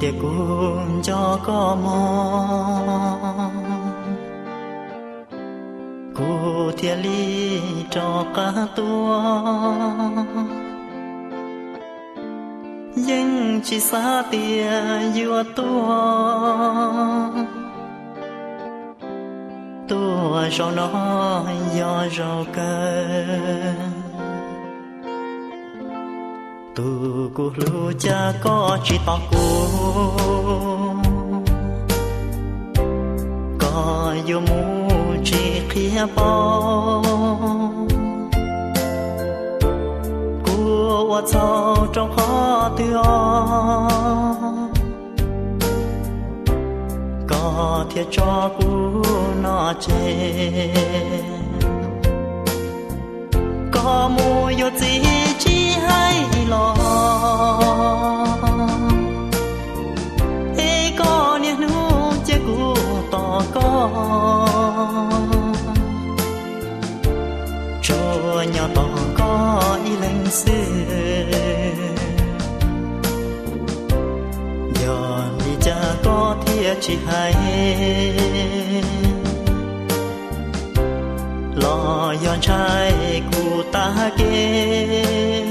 tiệc cùng cho có mong cô thiên lý cho cả tua nhưng chỉ xa tia vừa tua cho nó do rau cơ tu cô lu cha có chỉ tao có yêu mu chỉ kia bao cô sao trong khó tiêu có thiệt cho cô nó chê có mu yêu gì chỉ hay lo ê có niềm nu che cô to có cho nhau to có ý lành xưa giờ đi cha có thiệt chỉ hay lo yon trai cụ ta kê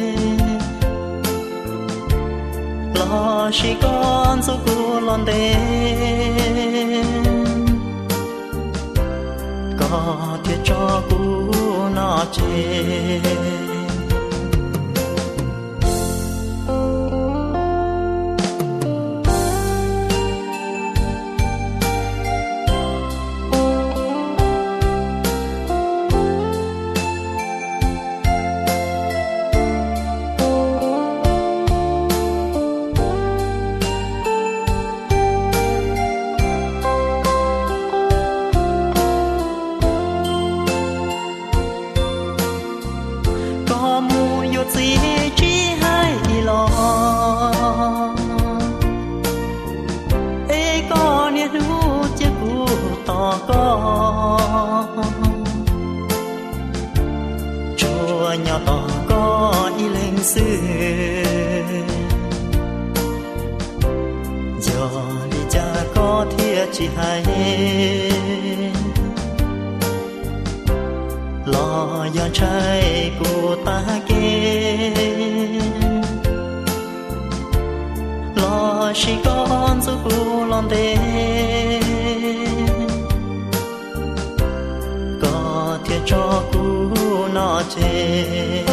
lo chỉ con số cụ lon đen có thiệt cho cụ nó chê gì chỉ hay lo ê có niềm nu che cụ to có chùa nhỏ to có ý lên xưa giờ đi cha có thiệt chỉ hay lo yon trai cô ta kê lo chỉ con số cô lon đen có thiệt cho cô nó chê